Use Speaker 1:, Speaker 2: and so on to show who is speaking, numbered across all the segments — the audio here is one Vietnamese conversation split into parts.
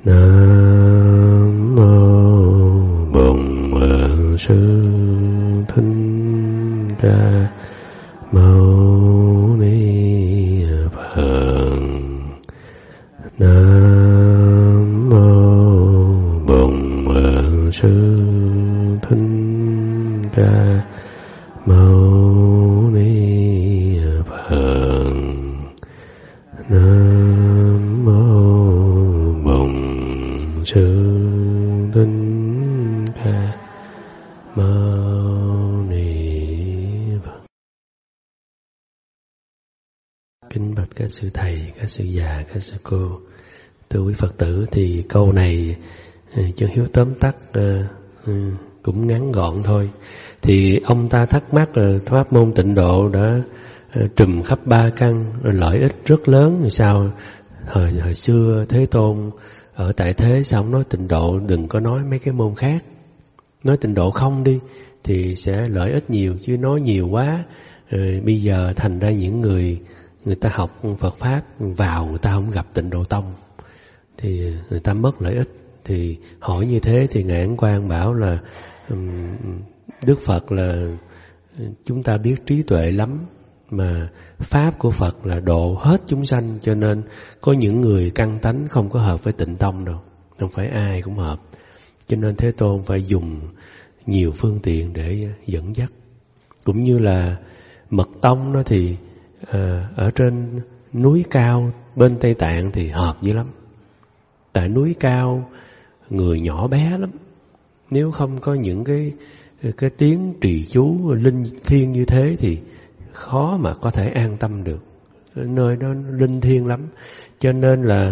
Speaker 1: Nam mô Bổn Sư Thích Ca Mâu Ni Phật. Nam mô Bổn Sư Thích Ca Mâu Ni Phật. Nam mô Bổn Sư Thích Ca Mâu Ni Phật. Kính bạch các sư thầy, các sư già, các sư cô, thưa quý Phật tử, thì câu này Chân Hiếu tóm tắt cũng ngắn gọn thôi. Thì ông ta thắc mắc là pháp môn tịnh độ đã trùm khắp ba căn, lợi ích rất lớn. Thì sao hồi xưa Thế Tôn ở tại thế sao không nói tịnh độ, đừng có nói mấy cái môn khác, nói tịnh độ không đi thì sẽ lợi ích nhiều, chứ nói nhiều quá bây giờ thành ra những người ta học Phật pháp vào, người ta không gặp tịnh độ tông thì người ta mất lợi ích. Thì hỏi như thế thì Ngài Ấn Quang bảo là Đức Phật là chúng ta biết trí tuệ lắm, mà pháp của Phật là độ hết chúng sanh, cho nên có những người căn tánh không có hợp với tịnh tông đâu, không phải ai cũng hợp. Cho nên Thế Tôn phải dùng nhiều phương tiện để dẫn dắt. Cũng như là mật tông đó thì ở trên núi cao bên Tây Tạng thì hợp dữ lắm. Tại núi cao người nhỏ bé lắm, nếu không có những cái tiếng trì chú linh thiêng như thế thì khó mà có thể an tâm được. Nơi đó linh thiêng lắm, cho nên là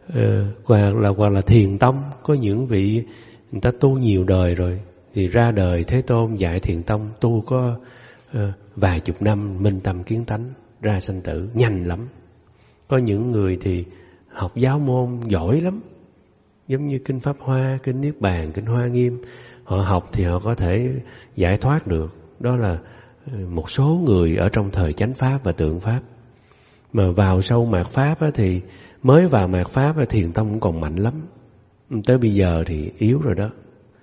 Speaker 1: hoặc là thiền tông, có những vị người ta tu nhiều đời rồi thì ra đời Thế Tôn dạy thiền tông tu có vài chục năm minh tâm kiến tánh, ra sanh tử nhanh lắm. Có những người thì học giáo môn giỏi lắm, giống như kinh Pháp Hoa, kinh Niết Bàn, kinh Hoa Nghiêm, họ học thì họ có thể giải thoát được. Đó là một số người ở trong thời chánh pháp và tượng pháp. Mà vào sâu mạt pháp thì mới vào mạt pháp thiền tông cũng còn mạnh lắm, tới bây giờ thì yếu rồi đó.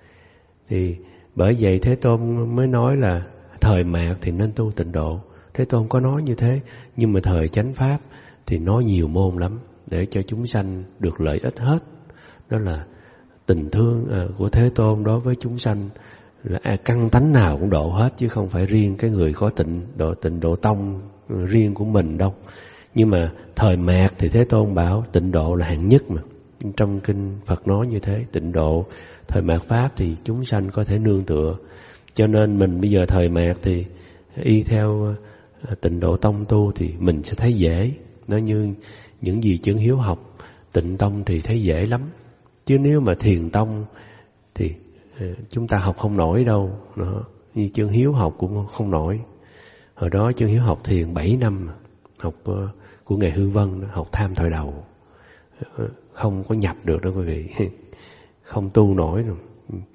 Speaker 1: Thì bởi vậy Thế Tôn mới nói là thời mạt thì nên tu tịnh độ. Thế Tôn có nói như thế, nhưng mà thời chánh pháp thì nói nhiều môn lắm để cho chúng sanh được lợi ích hết. Đó là tình thương của Thế Tôn đối với chúng sanh là căn tánh nào cũng độ hết, chứ không phải riêng cái người có tịnh độ tông riêng của mình đâu. Nhưng mà thời mạt thì Thế Tôn bảo tịnh độ là hạng nhất mà. Trong kinh Phật nói như thế, tịnh độ thời mạt pháp thì chúng sanh có thể nương tựa. Cho nên mình bây giờ thời mạt thì y theo tịnh độ tông tu thì mình sẽ thấy dễ. Nó như những gì Chân Hiếu học tịnh tông thì thấy dễ lắm. Chứ nếu mà thiền tông thì chúng ta học không nổi đâu. Đó. Như Chân Hiếu học cũng không nổi. Hồi đó Chân Hiếu học thiền 7 năm, học của Ngài Hư Vân, học tham thời đầu, không có nhập được đó quý vị, không tu nổi đâu.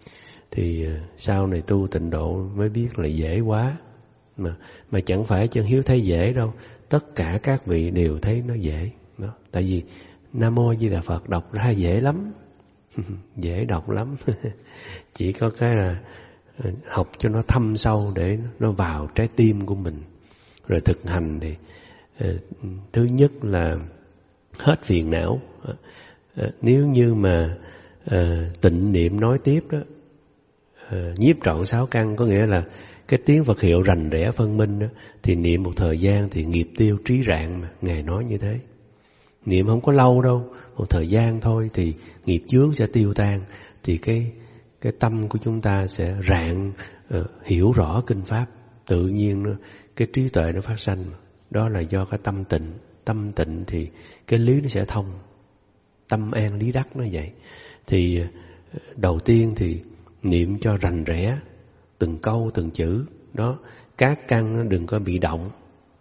Speaker 1: Thì sau này tu tịnh độ mới biết là dễ quá. Mà chẳng phải Chân Hiếu thấy dễ đâu, tất cả các vị đều thấy nó dễ. Đó. Tại vì Nam Mô Di Đà Phật đọc ra dễ lắm, dễ đọc lắm. Chỉ có cái là học cho nó thâm sâu để nó vào trái tim của mình. Rồi thực hành thì thứ nhất là hết phiền não. Nếu như mà tịnh niệm nói tiếp đó, nhiếp trọn 6 căn, có nghĩa là cái tiếng Phật hiệu rành rẽ phân minh đó, thì niệm một thời gian thì nghiệp tiêu trí rạng mà. Ngài nói như thế. Niệm không có lâu đâu, một thời gian thôi thì nghiệp chướng sẽ tiêu tan, thì cái tâm của chúng ta sẽ rạng, hiểu rõ kinh pháp, tự nhiên cái trí tuệ nó phát sanh. Đó là do cái tâm tịnh thì cái lý nó sẽ thông, tâm an lý đắc nó vậy. Thì đầu tiên thì niệm cho rành rẽ từng câu từng chữ đó, các căn nó đừng có bị động.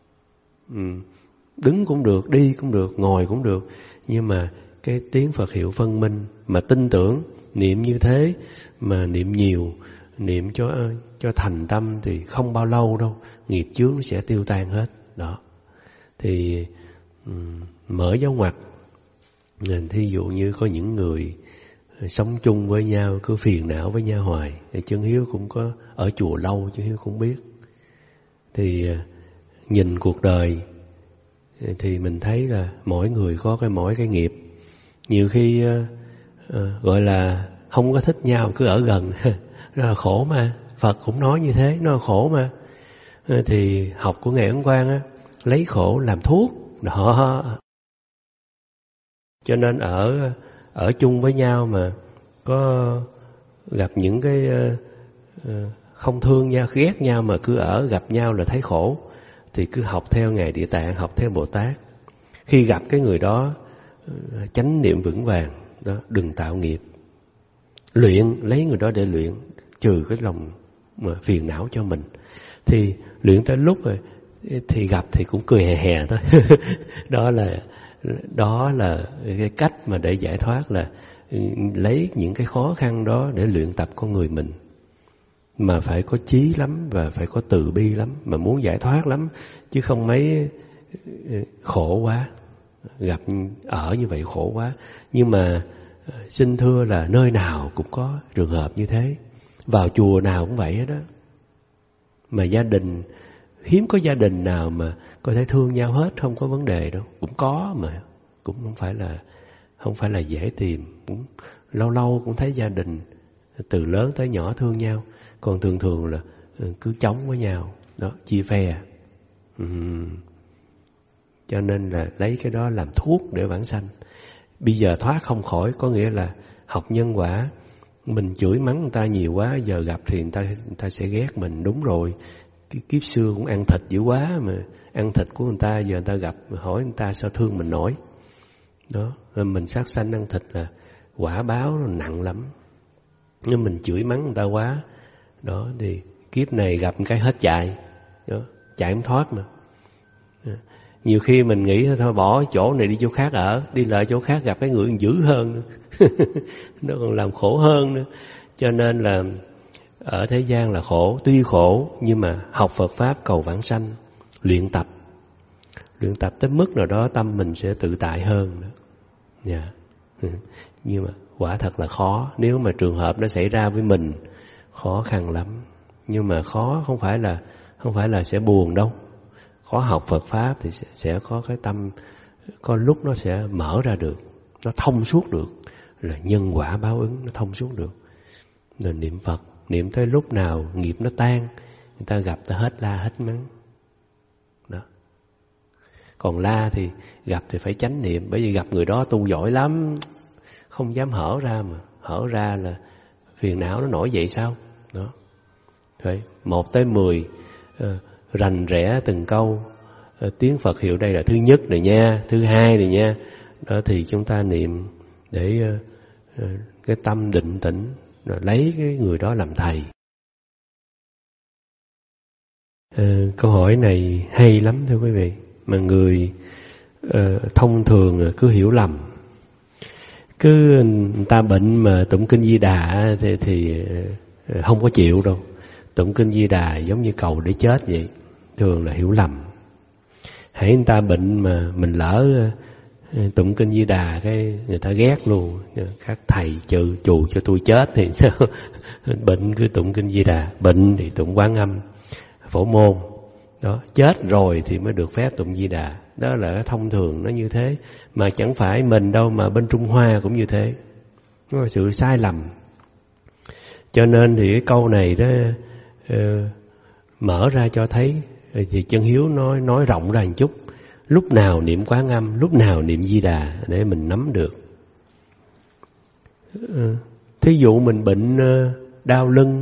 Speaker 1: Đứng cũng được, đi cũng được, ngồi cũng được, nhưng mà cái tiếng Phật hiệu phân minh mà tin tưởng, niệm như thế mà niệm nhiều, niệm cho thành tâm thì không bao lâu đâu nghiệp chướng sẽ tiêu tan hết. Đó thì mở dấu ngoặc Nên thí dụ như có những người sống chung với nhau cứ phiền não với nhau hoài, thì Chân Hiếu cũng có ở chùa lâu, Chân Hiếu cũng biết. Thì nhìn cuộc đời thì mình thấy là mỗi người có mỗi cái nghiệp. Nhiều khi gọi là không có thích nhau cứ ở gần đó là khổ mà. Phật cũng nói như thế, nó là khổ mà. Thì học của Ngài Ấn Quang á, lấy khổ làm thuốc đó. Cho nên ở chung với nhau mà có gặp những cái không thương nhau, ghét nhau mà cứ gặp nhau là thấy khổ, thì cứ học theo Ngài Địa Tạng, học theo Bồ Tát. Khi gặp cái người đó, chánh niệm vững vàng đó, đừng tạo nghiệp. Luyện, lấy người đó để luyện, trừ cái lòng mà phiền não cho mình. Thì luyện tới lúc rồi thì gặp thì cũng cười hè hè thôi. Đó là cái cách mà để giải thoát, là lấy những cái khó khăn đó để luyện tập con người mình. Mà phải có chí lắm và phải có từ bi lắm, mà muốn giải thoát lắm, chứ không mấy khổ quá. Gặp ở như vậy khổ quá. Nhưng mà xin thưa là nơi nào cũng có trường hợp như thế. Vào chùa nào cũng vậy hết đó. Mà gia đình, hiếm có gia đình nào mà có thể thương nhau hết, không có vấn đề đâu. Cũng có mà cũng không phải là dễ tìm. Cũng lâu lâu cũng thấy gia đình từ lớn tới nhỏ thương nhau. Còn thường là cứ chống với nhau đó, chia phe. Cho nên là lấy cái đó làm thuốc để vãng sanh. Bây giờ thoát không khỏi, có nghĩa là học nhân quả. Mình chửi mắng người ta nhiều quá, giờ gặp thì người ta sẽ ghét mình. Đúng rồi, cái kiếp xưa cũng ăn thịt dữ quá, mà ăn thịt của người ta, giờ người ta gặp hỏi người ta sao thương mình nổi. Đó, mình sát sanh ăn thịt là quả báo nó nặng lắm. Nhưng mình chửi mắng người ta quá, đó thì kiếp này gặp một cái hết chạy, đó, chạy không thoát mà. Nhiều khi mình nghĩ thôi bỏ chỗ này đi chỗ khác ở, đi lại chỗ khác gặp cái người dữ hơn nữa. Nó còn làm khổ hơn nữa. Cho nên là ở thế gian là khổ, tuy khổ nhưng mà học Phật Pháp cầu vãng sanh, luyện tập tới mức nào đó tâm mình sẽ tự tại hơn nữa. Yeah. Nhưng mà quả thật là khó. Nếu mà trường hợp nó xảy ra với mình, khó khăn lắm. Nhưng mà khó không phải là sẽ buồn đâu. Khó học Phật Pháp thì sẽ có cái tâm, có lúc nó sẽ mở ra được, nó thông suốt được, là nhân quả báo ứng, nó thông suốt được. Rồi niệm Phật, niệm tới lúc nào nghiệp nó tan, người ta gặp ta hết la hết mắng. Đó. Còn la thì gặp thì phải chánh niệm, bởi vì gặp người đó tu giỏi lắm, không dám hở ra, mà hở ra là phiền não nó nổi dậy sao. Đó. Rồi 1 tới 10 rành rẽ từng câu, tiếng Phật hiệu đây là thứ nhất này nha, thứ hai này nha. Đó thì chúng ta niệm để cái tâm định tĩnh, rồi lấy cái người đó làm thầy. Câu hỏi này hay lắm thưa quý vị, mà người thông thường cứ hiểu lầm. Cứ người ta bệnh mà tụng kinh Di Đà thì không có chịu đâu. Tụng kinh Di Đà giống như cầu để chết vậy, thường là hiểu lầm. Hãy người ta bệnh mà mình lỡ tụng kinh Di Đà cái người ta ghét luôn, các thầy chù cho tôi chết thì sao? Bệnh cứ tụng kinh Di Đà, bệnh thì tụng Quán Âm, Phổ Môn. Đó, chết rồi thì mới được phép tụng Di Đà. Đó là thông thường nó như thế, mà chẳng phải mình đâu, mà bên Trung Hoa cũng như thế. Nó là sự sai lầm. Cho nên thì cái câu này đó mở ra cho thấy, thì Chân Hiếu nói rộng ra một chút. Lúc nào niệm Quán Âm, lúc nào niệm Di Đà để mình nắm được. Thí dụ mình bệnh đau lưng,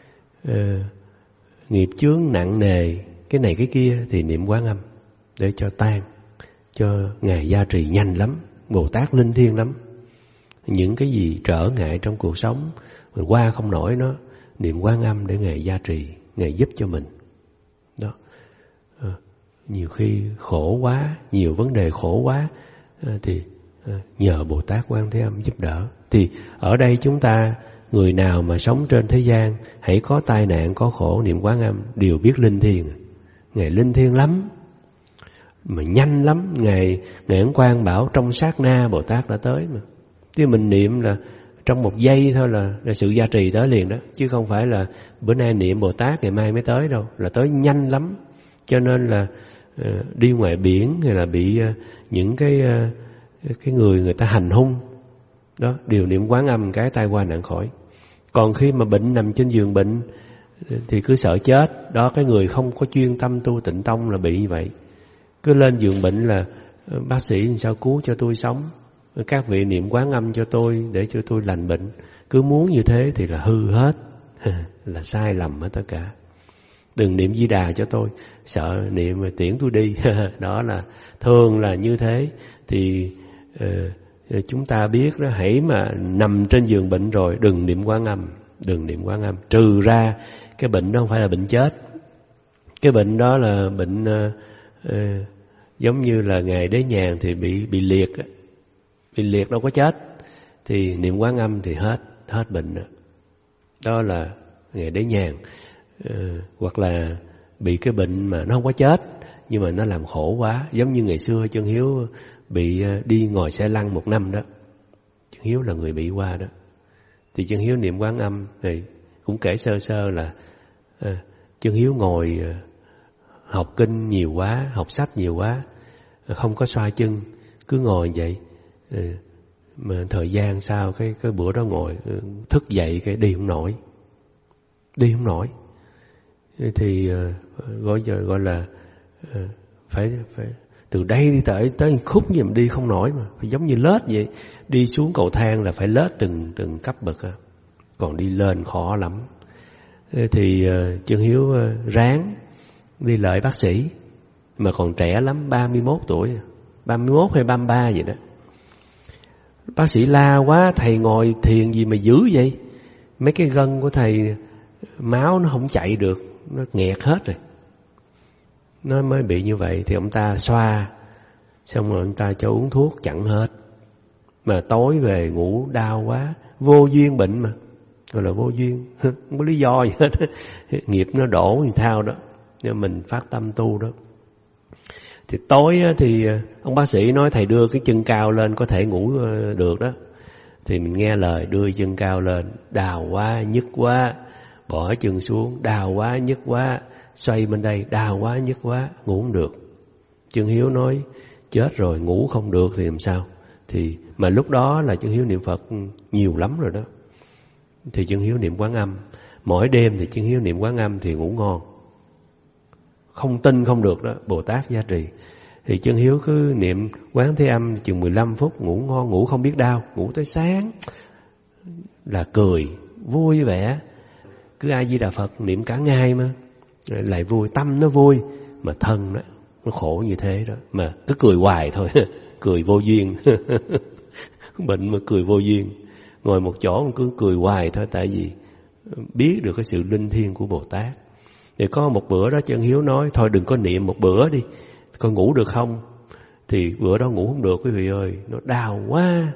Speaker 1: nghiệp chướng nặng nề, cái này cái kia thì niệm Quán Âm để cho tan, cho Ngài gia trì nhanh lắm. Bồ Tát linh thiêng lắm. Những cái gì trở ngại trong cuộc sống mình qua không nổi nó, niệm Quán Âm để Ngài gia trì, Ngài giúp cho mình. Đó. Nhiều khi khổ quá, nhiều vấn đề khổ quá, thì nhờ Bồ Tát Quan Thế Âm giúp đỡ. Thì ở đây chúng ta, người nào mà sống trên thế gian, hãy có tai nạn, có khổ, niệm Quán Âm đều biết linh thiêng. Ngài linh thiêng lắm. mà nhanh lắm. Ngài Ấn Quang bảo trong sát na Bồ Tát đã tới mà. Chứ mình niệm là trong một giây thôi là sự gia trì tới liền đó, chứ không phải là bữa nay niệm Bồ Tát ngày mai mới tới đâu, là tới nhanh lắm. Cho nên là đi ngoài biển hay là bị những cái người ta hành hung đó, điều niệm Quán Âm cái tai qua nạn khỏi. Còn khi mà bệnh nằm trên giường bệnh thì cứ sợ chết đó, cái người không có chuyên tâm tu tịnh tông là bị như vậy. Cứ lên giường bệnh là bác sĩ sao cứu cho tôi sống, các vị niệm Quán Âm cho tôi để cho tôi lành bệnh. Cứ muốn như thế thì là hư hết, là sai lầm hết tất cả. Đừng niệm Di Đà cho tôi, sợ niệm mà tiễn tôi đi. Đó là thường là như thế. Thì chúng ta biết đó, hãy mà nằm trên giường bệnh rồi đừng niệm Quán Âm, đừng niệm Quán Âm. Trừ ra cái bệnh đó không phải là bệnh chết, cái bệnh đó là bệnh giống như là Ngài Đế Nhàn thì bị liệt, bị liệt đâu có chết, thì niệm Quán Âm thì hết bệnh đó. Đó là Ngài Đế Nhàn. Hoặc là bị cái bệnh mà nó không có chết nhưng mà nó làm khổ quá, giống như ngày xưa Chân Hiếu bị đi ngồi xe lăn 1 năm đó. Chân Hiếu là người bị qua đó, thì Chân Hiếu niệm Quán Âm thì cũng kể sơ sơ là Chân Hiếu ngồi học kinh nhiều quá, học sách nhiều quá, không có xoa chân, cứ ngồi vậy. Mà thời gian sau cái bữa đó ngồi thức dậy cái đi không nổi. Thì gọi là phải từ đây đi tới khúc gì mà đi không nổi, mà phải giống như lết vậy. Đi xuống cầu thang là phải lết từng cấp bậc, còn đi lên khó lắm. Thì Chân Hiếu ráng đi lợi bác sĩ, mà còn trẻ lắm, 31 tuổi, 31 hay 33 vậy đó. Bác sĩ la quá, thầy ngồi thiền gì mà dữ vậy, mấy cái gân của thầy máu nó không chạy được, nó nghẹt hết rồi. Nó mới bị như vậy. Thì ông ta xoa, xong rồi ông ta cho uống thuốc chặn hết. Mà tối về ngủ đau quá, vô duyên bệnh mà, gọi là vô duyên, không có lý do gì hết. Nghiệp nó đổ thì thao đó, nên mình phát tâm tu đó. Thì tối thì ông bác sĩ nói thầy đưa cái chân cao lên có thể ngủ được đó. Thì mình nghe lời đưa chân cao lên, đau quá, nhức quá, bỏ chân xuống, đau quá, nhức quá, xoay bên đây, đau quá, nhức quá, ngủ không được. Chân Hiếu nói chết rồi, ngủ không được thì làm sao? Thì mà lúc đó là Chân Hiếu niệm Phật nhiều lắm rồi đó. Thì Chân Hiếu niệm Quán Âm, mỗi đêm thì Chân Hiếu niệm Quán Âm thì ngủ ngon. Không tin không được đó, Bồ Tát gia trì. Thì Chân Hiếu cứ niệm Quán Thế Âm chừng 15 phút ngủ ngon, ngủ không biết đau, ngủ tới sáng là cười, vui vẻ. Cứ A Di Đà Phật niệm cả ngày mà, lại vui, tâm nó vui, mà thân nó khổ như thế đó. Mà cứ cười hoài thôi, cười vô duyên. Bệnh mà cười vô duyên, ngồi một chỗ mà cứ cười hoài thôi, tại vì biết được cái sự linh thiêng của Bồ Tát. Thì có một bữa đó Chân Hiếu nói thôi đừng có niệm một bữa đi, con ngủ được không? Thì bữa đó ngủ không được quý vị ơi, nó đau quá.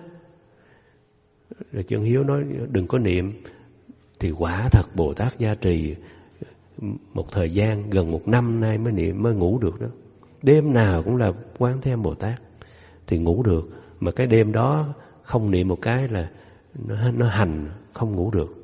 Speaker 1: Rồi Chân Hiếu nói đừng có niệm. Thì quả thật Bồ Tát gia trì, một thời gian gần 1 năm nay mới niệm, mới ngủ được đó. Đêm nào cũng là Quán Thế Âm Bồ Tát thì ngủ được. Mà cái đêm đó không niệm một cái là nó hành, không ngủ được.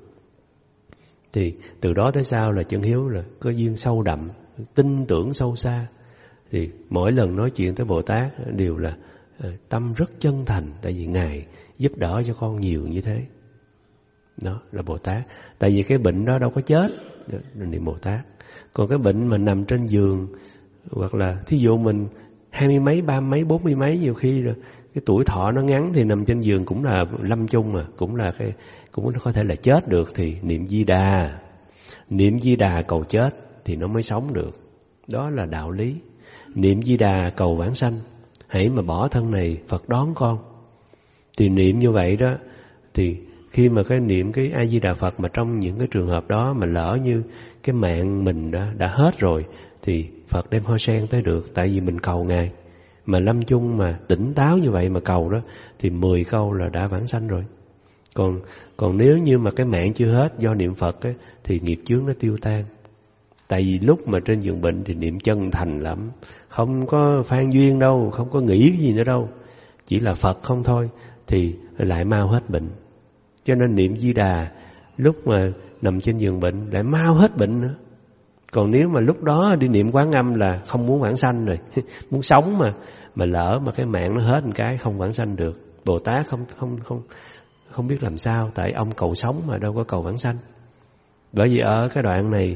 Speaker 1: Thì từ đó tới sau là Chân Hiếu là có duyên sâu đậm, tin tưởng sâu xa. Thì mỗi lần nói chuyện tới Bồ Tát đều là tâm rất chân thành, tại vì Ngài giúp đỡ cho con nhiều như thế. Đó là Bồ Tát. Tại vì cái bệnh đó đâu có chết, niệm Bồ Tát. Còn cái bệnh mà nằm trên giường, hoặc là thí dụ mình 20 mấy, 30 mấy, 40 mấy, nhiều khi rồi cái tuổi thọ nó ngắn thì nằm trên giường cũng là lâm chung mà, cũng có thể là chết được. Thì niệm Di Đà, niệm Di Đà cầu chết thì nó mới sống được. Đó là đạo lý. Niệm Di Đà cầu vãng sanh, hãy mà bỏ thân này Phật đón con. Thì niệm như vậy đó, thì khi mà cái niệm cái A Di Đà Phật mà trong những cái trường hợp đó mà lỡ như cái mạng mình đã hết rồi thì Phật đem hoa sen tới được, tại vì mình cầu Ngài. Mà lâm chung mà tỉnh táo như vậy mà cầu đó thì 10 câu là đã vãng sanh rồi. Còn nếu như mà cái mạng chưa hết do niệm Phật ấy, thì nghiệp chướng nó tiêu tan. Tại vì lúc mà trên giường bệnh thì niệm chân thành lắm, không có phan duyên đâu, không có nghĩ cái gì nữa đâu, chỉ là Phật không thôi, thì lại mau hết bệnh. Cho nên niệm Di Đà lúc mà nằm trên giường bệnh lại mau hết bệnh nữa. Còn nếu mà lúc đó đi niệm Quán Âm là không muốn vãng sanh rồi, muốn sống mà lỡ mà cái mạng nó hết một cái không vãng sanh được. Bồ Tát không biết làm sao, tại ông cầu sống mà đâu có cầu vãng sanh. Bởi vì ở cái đoạn này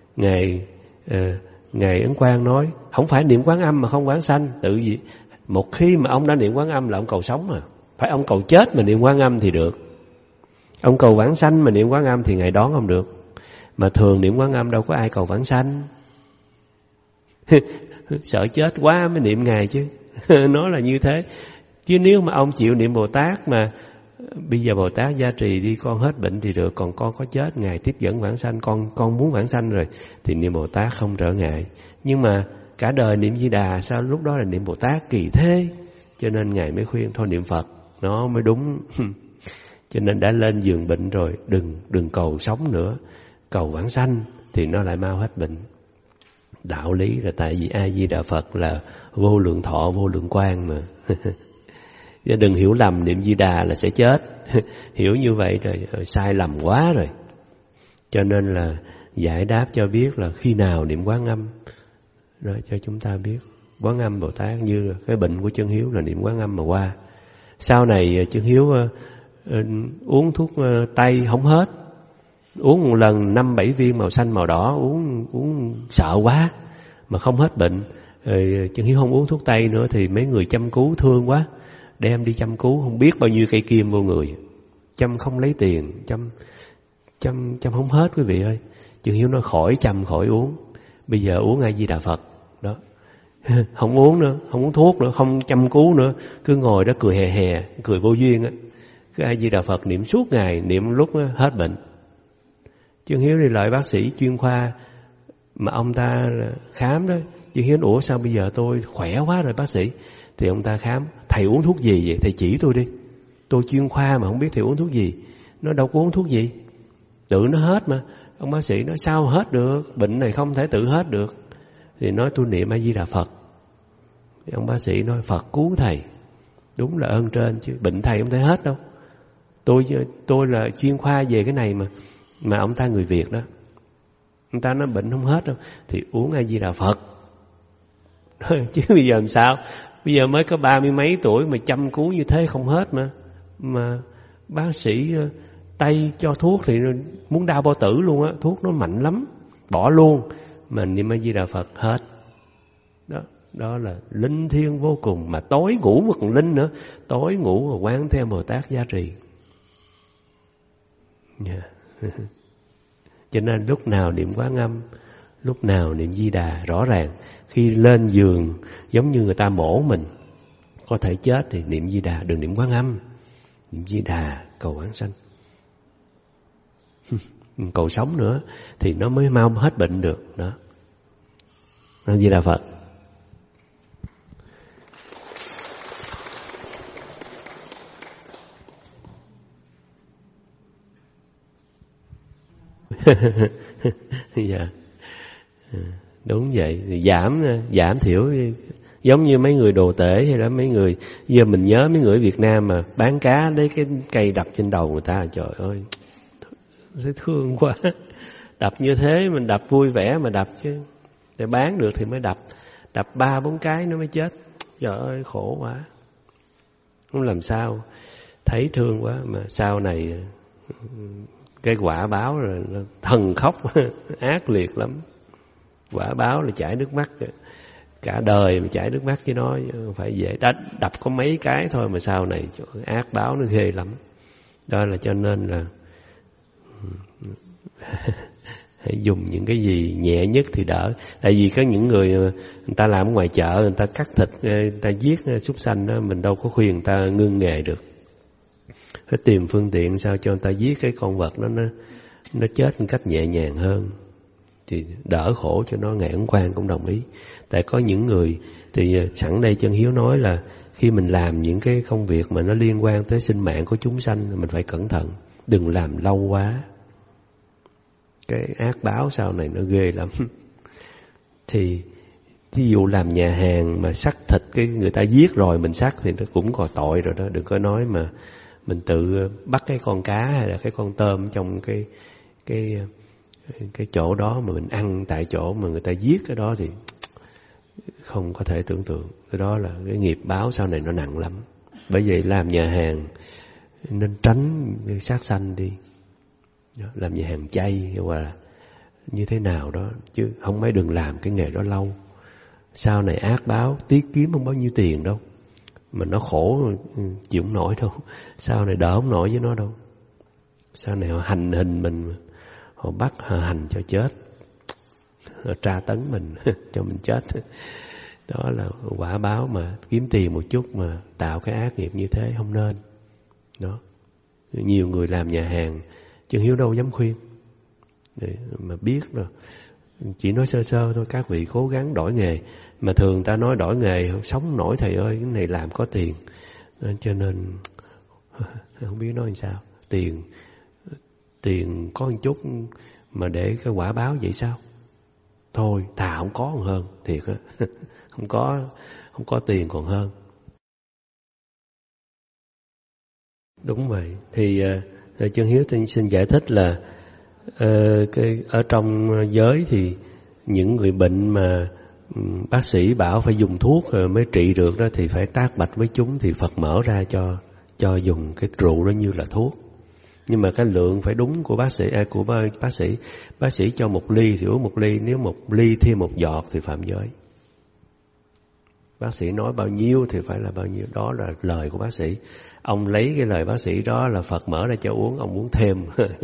Speaker 1: ngài Ấn Quang nói không phải niệm Quán Âm mà không vãng sanh. Tự gì một khi mà ông đã niệm Quán Âm là ông cầu sống mà, phải ông cầu chết mà niệm Quán Âm thì được. Ông cầu vãng sanh mà niệm Quán Âm thì ngài đón không được. Mà thường niệm Quán Âm đâu có ai cầu vãng sanh. Sợ chết quá mới niệm ngài chứ. Nó là như thế. Chứ nếu mà ông chịu niệm Bồ Tát mà bây giờ Bồ Tát gia trì đi, con hết bệnh thì được, còn con có chết ngài tiếp dẫn vãng sanh, con muốn vãng sanh rồi thì niệm Bồ Tát không trở ngại. Nhưng mà cả đời niệm Di Đà, sao lúc đó là niệm Bồ Tát kỳ thế? Cho nên ngài mới khuyên thôi niệm Phật nó mới đúng. Cho nên đã lên giường bệnh rồi, đừng cầu sống nữa, cầu vãng sanh thì nó lại mau hết bệnh. Đạo lý là tại vì A Di Đà Phật là vô lượng thọ vô lượng quang mà. Đừng hiểu lầm niệm Di Đà là sẽ chết. Hiểu như vậy rồi sai lầm quá rồi. Cho nên là giải đáp cho biết là khi nào niệm Quán Âm, rồi cho chúng ta biết. Quán Âm Bồ Tát như cái bệnh của Chân Hiếu là niệm Quán Âm mà qua. Sau này Chân Hiếu uống thuốc tây không hết, uống một lần 5-7 viên màu xanh màu đỏ, uống sợ quá mà không hết bệnh. Chân Hiếu không uống thuốc tây nữa thì mấy người chăm cứu thương quá, đem đi chăm cứu không biết bao nhiêu cây kim vô người, chăm không lấy tiền, chăm không hết quý vị ơi. Chân Hiếu nói khỏi chăm khỏi uống, bây giờ uống A Di Đà Phật đó. Không uống nữa, không uống thuốc nữa, không chăm cứu nữa, cứ ngồi đó cười hè hè, cười vô duyên á. Cái A Di Đà Phật niệm suốt ngày, niệm lúc hết bệnh. Chân Hiếu đi lại bác sĩ chuyên khoa mà ông ta khám đó. Chân Hiếu ủa sao bây giờ tôi khỏe quá rồi bác sĩ? Thì ông ta khám, thầy uống thuốc gì vậy? Thầy chỉ tôi đi. Tôi chuyên khoa mà không biết thầy uống thuốc gì. Nó đâu có uống thuốc gì, tự nó hết mà. Ông bác sĩ nói sao hết được, bệnh này không thể tự hết được. Thì nói tôi niệm A Di Đà Phật. Thì ông bác sĩ nói Phật cứu thầy. Đúng là ơn trên chứ, bệnh thầy không thể hết đâu. Tôi là chuyên khoa về cái này mà ông ta người Việt đó. Ông ta nói bệnh không hết đâu, thì uống A Di Đà Phật. Chứ bây giờ làm sao? Bây giờ mới có 30 mấy tuổi mà chăm cứu như thế không hết mà bác sĩ Tây cho thuốc thì muốn đau bao tử luôn á, thuốc nó mạnh lắm, bỏ luôn. Mà niệm A Di Đà Phật hết. Đó là linh thiêng vô cùng, mà tối ngủ mà còn linh nữa, tối ngủ mà quán theo Bồ Tát gia trì. Cho nên lúc nào niệm Quán Âm, lúc nào niệm Di Đà, rõ ràng khi lên giường giống như người ta mổ mình, có thể chết thì niệm Di Đà, đừng niệm Quán Âm. Niệm Di Đà cầu vãng sanh. Cầu sống nữa thì nó mới mau hết bệnh được đó. A Di Đà Phật. Dạ. Đúng vậy, giảm thiểu, giống như mấy người đồ tể hay đó, mấy người giờ mình nhớ mấy người ở Việt Nam mà bán cá lấy cái cây đập trên đầu người ta, trời ơi dễ thương quá. Đập như thế mình đập vui vẻ mà đập chứ, để bán được thì mới đập 3-4 cái nó mới chết. Trời ơi khổ quá, không làm sao, thấy thương quá. Mà sau này cái quả báo rồi thần khóc ác liệt lắm. Quả báo là chảy nước mắt, cả đời mà chảy nước mắt với nó, không phải dễ. Đập có mấy cái thôi mà sau này ác báo nó ghê lắm. Đó là cho nên là hãy dùng những cái gì nhẹ nhất thì đỡ. Tại vì có những người ta làm ở ngoài chợ, người ta cắt thịt, người ta giết súc sanh đó, mình đâu có khuyên người ta ngưng nghề được. Phải tìm phương tiện sao cho người ta giết cái con vật đó nó chết một cách nhẹ nhàng hơn, thì đỡ khổ cho nó. Ngài Ấn Quang cũng đồng ý. Tại có những người thì sẵn đây Chân Hiếu nói là khi mình làm những cái công việc mà nó liên quan tới sinh mạng của chúng sanh, mình phải cẩn thận, đừng làm lâu quá. Cái ác báo sau này nó ghê lắm. Thì ví dụ làm nhà hàng mà xắt thịt cái người ta giết rồi mình xắt thì nó cũng còn tội rồi đó. Đừng có nói mà mình tự bắt cái con cá hay là cái con tôm trong cái chỗ đó mà mình ăn tại chỗ mà người ta giết cái đó thì không có thể tưởng tượng. Cái đó là cái nghiệp báo sau này nó nặng lắm. Bởi vậy làm nhà hàng nên tránh sát sanh đi. Làm nhà hàng chay hoặc là như thế nào đó, chứ không mấy đừng làm cái nghề đó lâu. Sau này ác báo, tiết kiếm không bao nhiêu tiền đâu, mà nó khổ chịu không nổi đâu. Sau này đỡ không nổi với nó đâu. Sau này họ hành hình mình, họ bắt họ hành cho chết, họ tra tấn mình cho mình chết. Đó là quả báo mà kiếm tiền một chút mà tạo cái ác nghiệp như thế không nên. Đó. Nhiều người làm nhà hàng Chân Hiếu đâu dám khuyên. Để mà biết rồi, chỉ nói sơ sơ thôi, các vị cố gắng đổi nghề. Mà thường ta nói đổi nghề sống nổi thầy ơi, cái này làm có tiền. Cho nên không biết nói làm sao. Tiền có một chút mà để cái quả báo vậy sao? Thôi thà không có còn hơn. Thiệt á. Không có tiền còn hơn. Đúng vậy. Thì Chân Hiếu xin giải thích là ở trong giới thì những người bệnh mà bác sĩ bảo phải dùng thuốc rồi mới trị được đó thì phải tác bạch với chúng, thì Phật mở ra cho dùng cái rượu đó như là thuốc. Nhưng mà cái lượng phải đúng của bác sĩ cho 1 ly thì uống 1 ly, nếu 1 ly thêm 1 giọt thì phạm giới. Bác sĩ nói bao nhiêu thì phải là bao nhiêu, đó là lời của bác sĩ. Ông lấy cái lời bác sĩ đó là Phật mở ra cho uống, ông uống thêm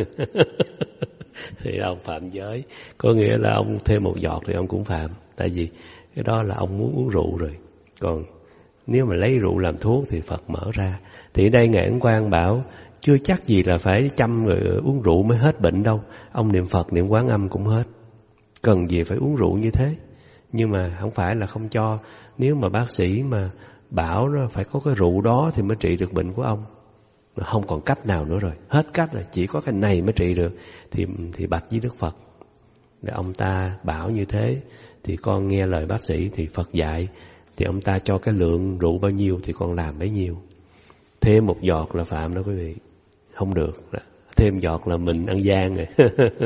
Speaker 1: thì ông phạm giới. Có nghĩa là ông thêm 1 giọt thì ông cũng phạm, tại vì cái đó là ông muốn uống rượu rồi. Còn nếu mà lấy rượu làm thuốc thì Phật mở ra. Thì ở đây Ngài Ấn Quang bảo chưa chắc gì là phải chăm người uống rượu mới hết bệnh đâu. Ông niệm Phật, niệm Quán Âm cũng hết. Cần gì phải uống rượu như thế. Nhưng mà không phải là không cho. Nếu mà bác sĩ mà bảo nó phải có cái rượu đó thì mới trị được bệnh của ông, không còn cách nào nữa rồi, hết cách rồi, chỉ có cái này mới trị được, thì bạch với Đức Phật để ông ta bảo như thế thì con nghe lời bác sĩ, thì Phật dạy thì ông ta cho cái lượng rượu bao nhiêu thì con làm bấy nhiêu. Thêm 1 giọt là phạm đó quý vị, không được. Thêm giọt là mình ăn gian rồi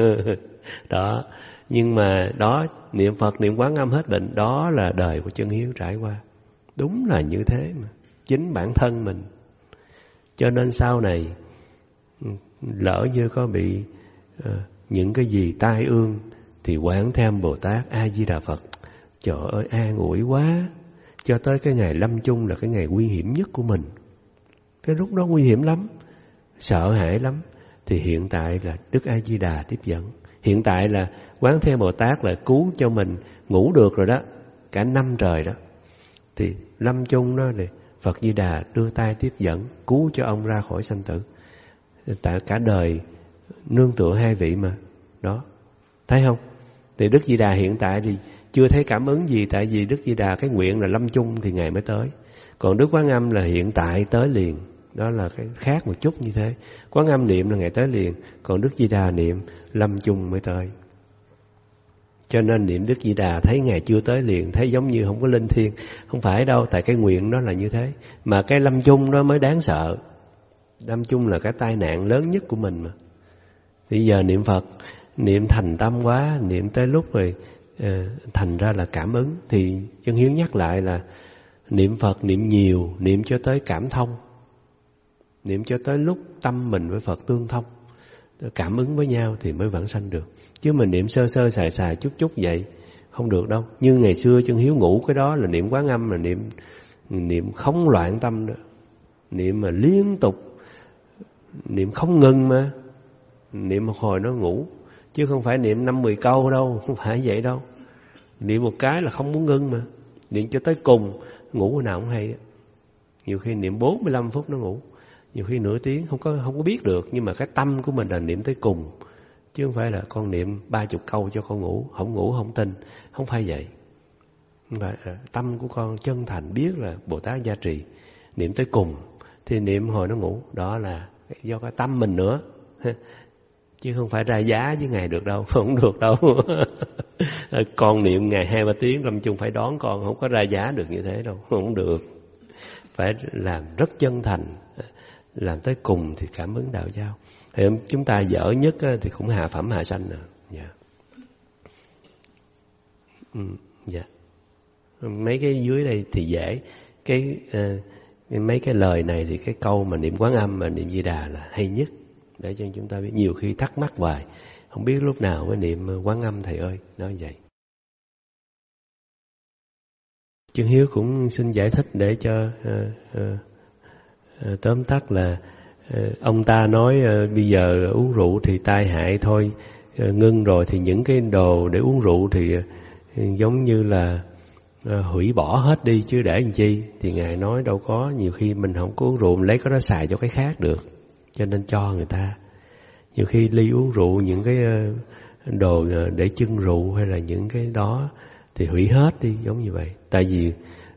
Speaker 1: đó. Nhưng mà đó, niệm Phật, niệm Quán Âm hết bệnh, đó là đời của Chân Hiếu trải qua. Đúng là như thế mà, chính bản thân mình. Cho nên sau này lỡ như có bị những cái gì tai ương thì Quán Thế Âm Bồ Tát A Di Đà Phật, trời ơi an ủi quá. Cho tới cái ngày lâm chung là cái ngày nguy hiểm nhất của mình. Cái lúc đó nguy hiểm lắm, sợ hãi lắm. Thì hiện tại là Đức A Di Đà tiếp dẫn. Hiện tại là Quán Thế Âm Bồ Tát là cứu cho mình ngủ được rồi đó, cả 5 trời đó. Thì lâm chung đó thì Phật Di Đà đưa tay tiếp dẫn, cứu cho ông ra khỏi sanh tử. Tại cả đời nương tựa 2 vị mà. Đó, thấy không? Thì Đức Di Đà hiện tại thì chưa thấy cảm ứng gì, tại vì Đức Di Đà cái nguyện là lâm chung thì Ngài mới tới. Còn Đức Quán Âm là hiện tại tới liền. Đó là cái khác một chút như thế. Quán Âm niệm là Ngài tới liền, còn Đức Di Đà niệm lâm chung mới tới. Cho nên niệm Đức Di Đà thấy Ngài chưa tới liền, thấy giống như không có linh thiêng. Không phải đâu, tại cái nguyện đó là như thế. Mà cái lâm chung đó mới đáng sợ. Lâm chung là cái tai nạn lớn nhất của mình mà. Bây giờ niệm Phật, niệm thành tâm quá, niệm tới lúc rồi thành ra là cảm ứng. Thì Chân Hiếu nhắc lại là niệm Phật niệm nhiều, niệm cho tới cảm thông. Niệm cho tới lúc tâm mình với Phật tương thông, cảm ứng với nhau thì mới vãng sanh được. Chứ mình niệm sơ sơ xài xài chút chút vậy không được đâu. Như ngày xưa Chân Hiếu ngủ cái đó là niệm Quán Âm, là niệm không loạn tâm đó. Niệm mà liên tục, niệm không ngừng mà. Niệm một hồi nó ngủ, chứ không phải niệm 5-10 câu đâu, không phải vậy đâu. Niệm một cái là không muốn ngưng mà. Niệm cho tới cùng, ngủ hồi nào cũng hay. Nhiều khi niệm 45 phút nó ngủ, nhiều khi nửa tiếng không có biết được. Nhưng mà cái tâm của mình là niệm tới cùng, chứ không phải là con niệm 30 câu cho con ngủ, không ngủ không tin. Không phải vậy. Không phải, tâm của con chân thành biết là Bồ Tát gia trì, niệm tới cùng thì niệm hồi nó ngủ. Đó là do cái tâm mình nữa, chứ không phải ra giá với Ngài được đâu, không được đâu Con niệm ngày 2-3 tiếng Lâm Chung phải đón con, không có ra giá được như thế đâu, không được. Phải làm rất chân thành, làm tới cùng thì cảm ứng đạo giao. Thì chúng ta dở nhất thì cũng hạ phẩm hạ sanh rồi. Dạ. Dạ. Mấy cái dưới đây thì dễ. Mấy cái lời này thì cái câu mà niệm Quán Âm mà niệm Di Đà là hay nhất, để cho chúng ta biết. Nhiều khi thắc mắc hoài, không biết lúc nào mới niệm Quán Âm thầy ơi, nói vậy. Chương Hiếu cũng xin giải thích để cho tóm tắt là ông ta nói bây giờ uống rượu thì tai hại thôi, ngưng rồi thì những cái đồ để uống rượu thì giống như là hủy bỏ hết đi chứ để làm chi. Thì Ngài nói đâu có, nhiều khi mình không có uống rượu, mình lấy cái đó xài cho cái khác được, cho nên cho người ta. Nhiều khi ly uống rượu, những cái đồ để chưng rượu hay là những cái đó thì hủy hết đi, giống như vậy. Tại vì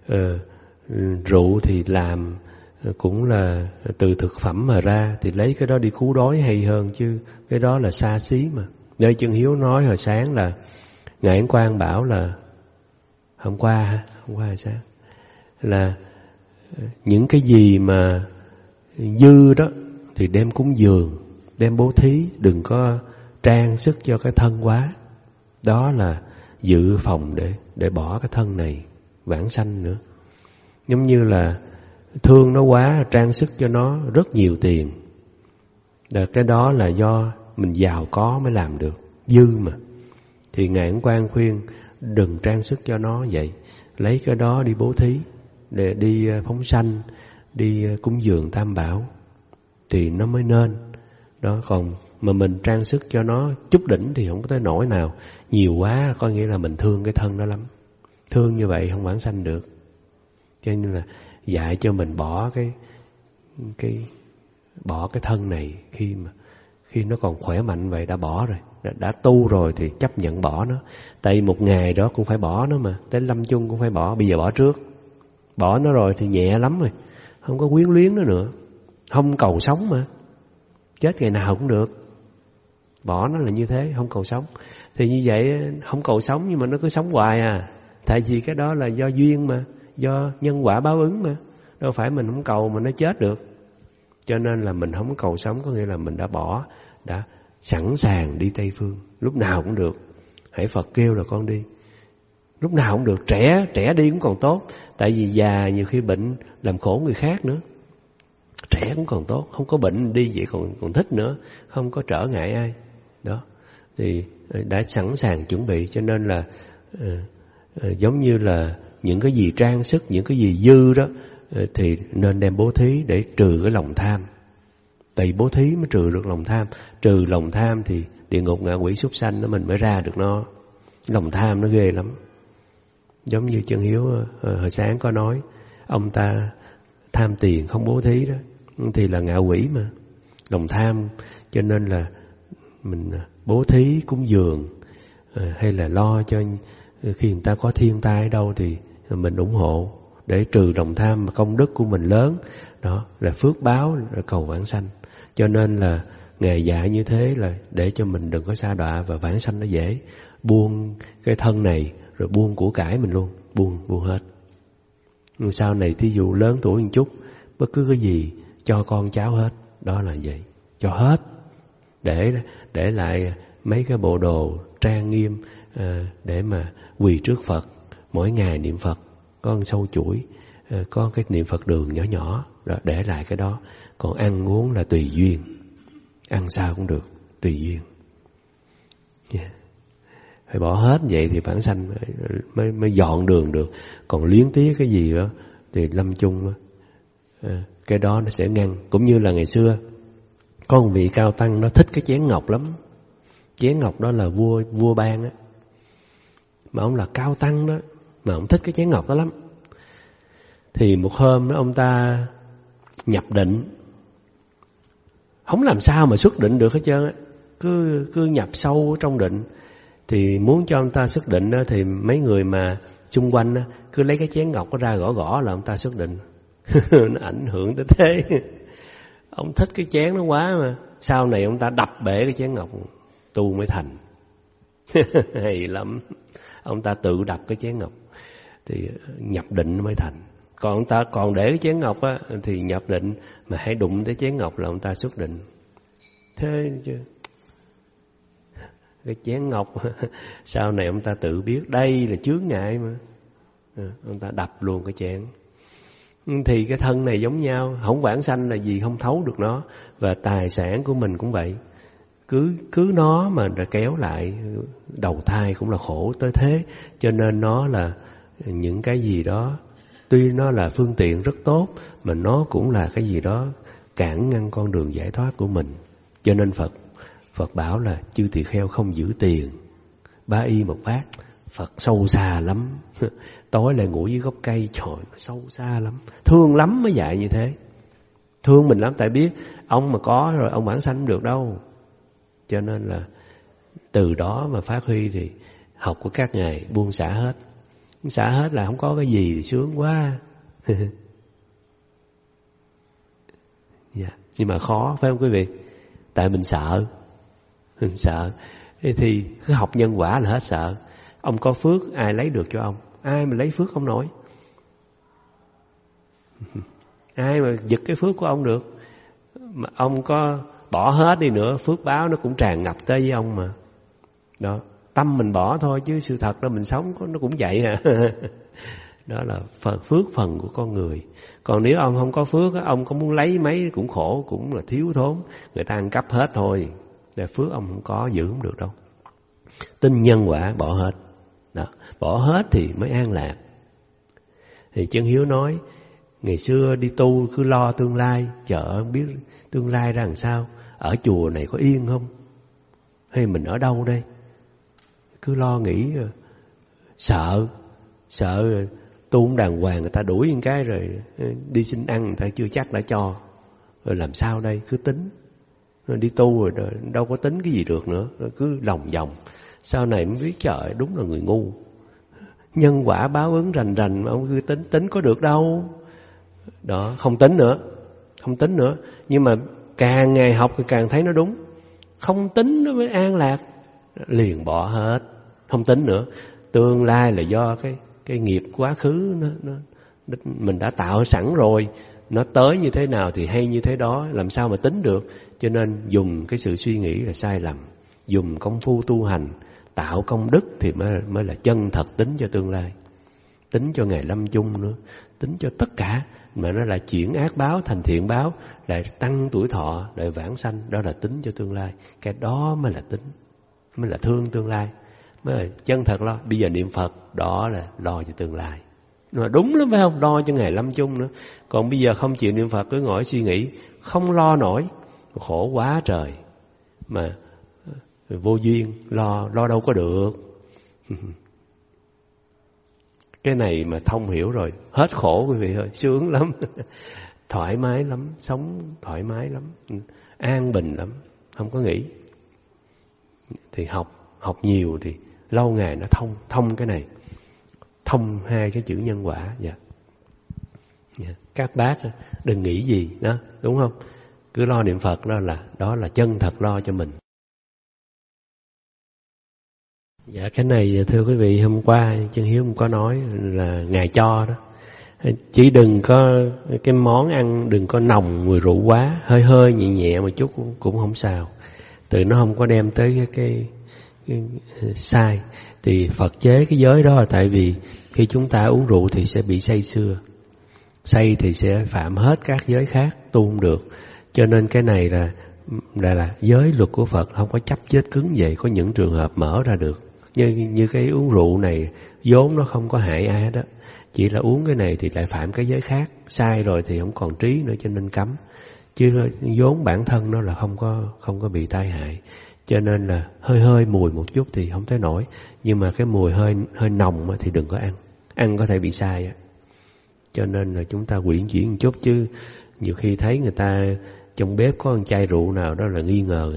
Speaker 1: rượu thì làm cũng là từ thực phẩm mà ra, thì lấy cái đó đi cứu đói hay hơn, chứ cái đó là xa xí mà. Nơi Chương Hiếu nói hồi sáng là Ngài Ấn Quang bảo là hôm qua hồi sáng là những cái gì mà dư đó thì đem cúng dường, đem bố thí, đừng có trang sức cho cái thân quá. Đó là dự phòng để bỏ cái thân này vãng sanh nữa. Giống như là thương nó quá, trang sức cho nó rất nhiều tiền. Cái đó là do mình giàu có mới làm được, dư mà. Thì Ngài Ấn Quang khuyên đừng trang sức cho nó vậy, lấy cái đó đi bố thí, để đi phóng sanh, đi cúng dường Tam Bảo thì nó mới nên. Đó, còn mà mình trang sức cho nó chút đỉnh thì không có tới nỗi nào. Nhiều quá có nghĩa là mình thương cái thân đó lắm. Thương như vậy không vãng sanh được. Cho nên là dạy cho mình bỏ cái thân này khi nó còn khỏe mạnh vậy đã bỏ rồi. Đã tu rồi thì chấp nhận bỏ nó. Tại một ngày đó cũng phải bỏ nó mà. Tới lâm chung cũng phải bỏ. Bây giờ bỏ trước. Bỏ nó rồi thì nhẹ lắm rồi. Không có quyến luyến nó nữa. Không cầu sống mà. Chết ngày nào cũng được. Bỏ nó là như thế, không cầu sống. Thì như vậy không cầu sống nhưng mà nó cứ sống hoài à. Tại vì cái đó là do duyên mà. Do nhân quả báo ứng mà. Đâu phải mình không cầu mà nó chết được. Cho nên là mình không cầu sống, có nghĩa là mình đã bỏ, đã sẵn sàng đi Tây Phương. Lúc nào cũng được. Hãy Phật kêu là con đi. Lúc nào cũng được. Trẻ đi cũng còn tốt. Tại vì già nhiều khi bệnh làm khổ người khác nữa. Trẻ cũng còn tốt. Không có bệnh đi vậy còn thích nữa. Không có trở ngại ai. Đó. Thì đã sẵn sàng chuẩn bị. Cho nên là giống như là những cái gì trang sức, những cái gì dư đó thì nên đem bố thí để trừ cái lòng tham. Tại vì bố thí mới trừ được lòng tham. Trừ lòng tham thì địa ngục ngạ quỷ súc sanh nó mình mới ra được nó. Lòng tham nó ghê lắm. Giống như Chân Hiếu hồi sáng có nói, ông ta tham tiền không bố thí đó thì là ngạ quỷ mà. Lòng tham, cho nên là mình bố thí cúng dường hay là lo cho khi người ta có thiên tai ở đâu thì mình ủng hộ để trừ lòng tham, mà công đức của mình lớn. Đó là phước báo, là cầu vãng sanh. Cho nên là Ngài dạy như thế là để cho mình đừng có sa đọa và vãng sanh nó dễ. Buông cái thân này rồi buông của cải mình luôn, buông hết. Sau này thí dụ lớn tuổi một chút, bất cứ cái gì cho con cháu hết. Đó là vậy, cho hết. Để lại mấy cái bộ đồ trang nghiêm để mà quỳ trước Phật, mỗi ngày niệm Phật, có con sâu chuỗi, có cái niệm Phật đường nhỏ nhỏ, rồi để lại cái đó. Còn ăn uống là tùy duyên, ăn sao cũng được, tùy duyên. Yeah. Phải bỏ hết vậy thì vãng sanh mới dọn đường được. Còn luyến tiếc cái gì đó thì lâm chung cái đó nó sẽ ngăn. Cũng như là ngày xưa có một vị cao tăng nó thích cái chén ngọc lắm. Chén ngọc đó là vua ban á, mà ông là cao tăng đó, mà ông thích cái chén ngọc đó lắm. Thì một hôm đó ông ta nhập định, không làm sao mà xuất định được hết trơn á, cứ nhập sâu trong định. Thì muốn cho ông ta xuất định đó, thì mấy người mà xung quanh đó, cứ lấy cái chén ngọc đó ra gõ là ông ta xuất định. Nó ảnh hưởng tới thế. Ông thích cái chén nó quá mà. Sau này ông ta đập bể cái chén ngọc, tu mới thành. Hay lắm. Ông ta tự đập cái chén ngọc thì nhập định mới thành. Còn ông ta còn để cái chén ngọc á thì nhập định, mà hãy đụng tới chén ngọc là ông ta xuất định. Thế chứ cái chén ngọc sau này ông ta tự biết đây là chướng ngại mà, ông ta đập luôn cái chén. Thì cái thân này giống nhau, không vãng sanh là gì, không thấu được nó. Và tài sản của mình cũng vậy, cứ nó mà kéo lại, đầu thai cũng là khổ tới thế. Cho nên nó là những cái gì đó, tuy nó là phương tiện rất tốt, mà nó cũng là cái gì đó cản ngăn con đường giải thoát của mình. Cho nên Phật bảo là chư tỳ kheo không giữ tiền, 3 y một bát. Phật sâu xa lắm. Tối lại ngủ dưới gốc cây, trời, sâu xa lắm, thương lắm mới dạy như thế. Thương mình lắm, tại biết ông mà có rồi ông vãng sanh không được đâu. Cho nên là từ đó mà phát huy thì học của các ngài buông xả hết. Xả hết là không có cái gì thì sướng quá. Yeah. Nhưng mà khó phải không quý vị? Tại mình sợ. Mình sợ. Thế thì cứ học nhân quả là hết sợ. Ông có phước ai lấy được cho ông? Ai mà lấy phước không nổi? Ai mà giật cái phước của ông được? Mà ông có bỏ hết đi nữa, phước báo nó cũng tràn ngập tới với ông mà. Đó, tâm mình bỏ thôi chứ sự thật là mình sống nó cũng vậy à. Đó là phước phần của con người. Còn nếu ông không có phước, ông có muốn lấy mấy cũng khổ, cũng là thiếu thốn, người ta ăn cắp hết thôi. Để phước ông không có, giữ không được đâu. Tin nhân quả bỏ hết. Đó, bỏ hết thì mới an lạc. Thì Chân Hiếu nói, ngày xưa đi tu cứ lo tương lai, chờ biết tương lai ra làm sao, ở chùa này có yên không, hay mình ở đâu đây, cứ lo nghĩ, sợ tu không đàng hoàng, người ta đuổi một cái rồi đi xin ăn người ta chưa chắc đã cho, rồi làm sao đây, cứ tính, rồi đi tu rồi đâu có tính cái gì được nữa, rồi cứ lòng vòng. Sau này mới biết trời, đúng là người ngu, nhân quả báo ứng rành mà ông cứ tính có được đâu. Đó, không tính nữa. Nhưng mà càng ngày học thì càng thấy nó đúng. Không tính nó mới an lạc. Liền bỏ hết, không tính nữa. Tương lai là do cái nghiệp quá khứ nó mình đã tạo sẵn rồi, nó tới như thế nào thì hay như thế đó, làm sao mà tính được. Cho nên dùng cái sự suy nghĩ là sai lầm. Dùng công phu tu hành, tạo công đức thì mới là chân thật tính cho tương lai. Tính cho ngày lâm chung nữa, tính cho tất cả, mà nó là chuyển ác báo thành thiện báo, lại tăng tuổi thọ, lại vãng sanh, đó là tính cho tương lai. Cái đó mới là tính, mới là thương tương lai, mới là chân thật lo. Bây giờ niệm Phật, đó là lo cho tương lai. Mà đúng lắm phải không? Lo cho ngày lâm chung nữa. Còn bây giờ không chịu niệm Phật, cứ ngồi suy nghĩ, không lo nổi, khổ quá trời. Mà vô duyên, lo đâu có được. Cái này mà thông hiểu rồi, hết khổ quý vị ơi, sướng lắm. Thoải mái lắm, sống thoải mái lắm, an bình lắm, không có nghĩ. Thì học nhiều thì lâu ngày nó thông cái này, thông hai cái chữ nhân quả. Dạ. Các bác đừng nghĩ gì đó, đúng không? Cứ lo niệm Phật, đó là chân thật lo cho mình. Dạ, cái này thưa quý vị, hôm qua Chân Hiếu cũng có nói là Ngài cho đó. Chỉ đừng có cái món ăn đừng có nồng mùi rượu quá, hơi nhẹ nhẹ một chút cũng không sao. Từ nó không có đem tới cái sai. Thì Phật chế cái giới đó là tại vì khi chúng ta uống rượu thì sẽ bị say sưa. Say thì sẽ phạm hết các giới khác, tu không được. Cho nên cái này là giới luật của Phật, không có chấp chết cứng vậy. Có những trường hợp mở ra được. Như cái uống rượu này vốn nó không có hại ai đó, chỉ là uống cái này thì lại phạm cái giới khác, sai rồi thì không còn trí nữa, cho nên cấm. Chứ vốn bản thân nó là không có bị tai hại. Cho nên là hơi mùi một chút thì không thấy nổi, nhưng mà cái mùi hơi nồng thì đừng có ăn có thể bị sai. Cho nên là chúng ta quyển chuyển một chút, chứ nhiều khi thấy người ta trong bếp có một chai rượu nào đó là nghi ngờ